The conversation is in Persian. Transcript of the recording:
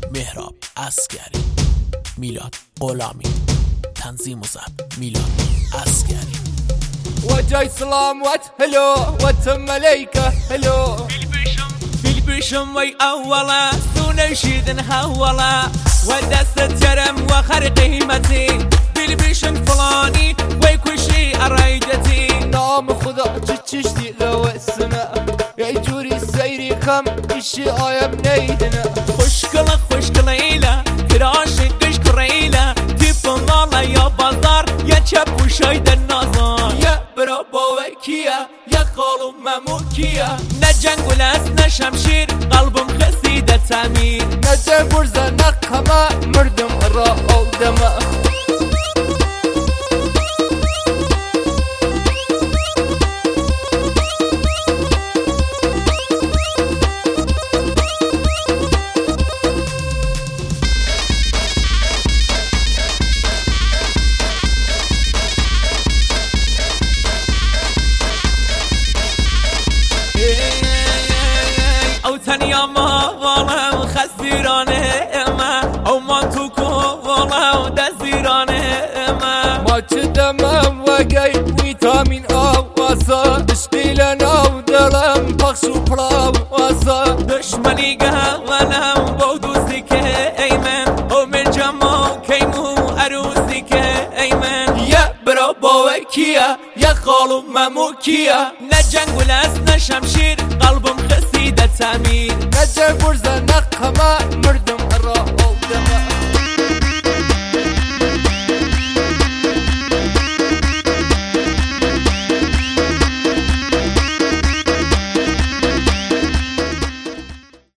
مهراب عسکری، میلاد غلامی، تنظیم و ضبط میلاد عسکری. وجاي سلام هلو وتمليكه هلو بالبشم وي اولا سونشيدن هولا ودست ترم وخر قيمتي بالبشم فلاني وي كل شيء ارايدتي نام خدا تشتي لو السماء يا جوري سيري كم اشي ايام نيدنا خوشكلا إلى كراش قش كريلا تيفون لالا يا بازار يا تشب وشايد النظر يا برابا وكيا يا خالو مموكيا نجنگ ولاس نشمشير قلبم خسيدة تامير نجم برزة نقما مردم راو دما او تنيا ما والله وخسرانه ما او ما توكو والله ودزيرانه ما تدمم وقاي فيتامين واسا اشقيلنا ودلم بخش وبراو واسا دشمني قهوانا وبودوسك ايمن ومن جمو كيمو اروسك ايمن يا برابا وكيا يا خالو مموكيا نجنگ ولاس نشمشير قلبم خسيدة تامير